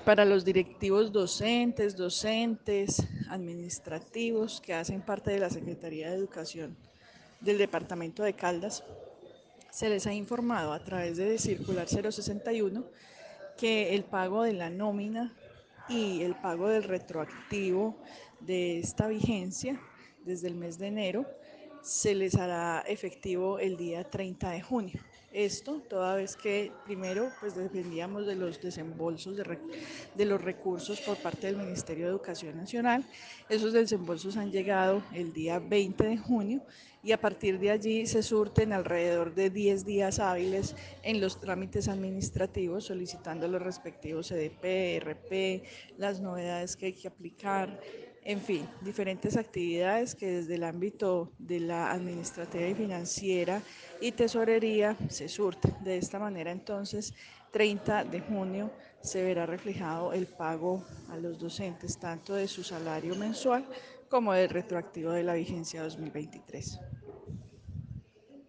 para los directivos docentes, administrativos que hacen parte de la Secretaría de Educación del Departamento de Caldas, se les ha informado a través de Circular 061 que el pago de la nómina y el pago del retroactivo de esta vigencia desde el mes de enero se les hará efectivo el día 30 de junio. Esto toda vez que primero pues dependíamos de los desembolsos de los recursos por parte del Ministerio de Educación Nacional. Esos desembolsos han llegado el día 20 de junio y a partir de allí se surten alrededor de 10 días hábiles en los trámites administrativos solicitando los respectivos CDP, RP, las novedades que hay que aplicar, en fin, diferentes actividades que desde el ámbito de la administrativa y financiera y tesorería se surten. De esta manera, entonces, 30 de junio se verá reflejado el pago a los docentes, tanto de su salario mensual como del retroactivo de la vigencia 2023.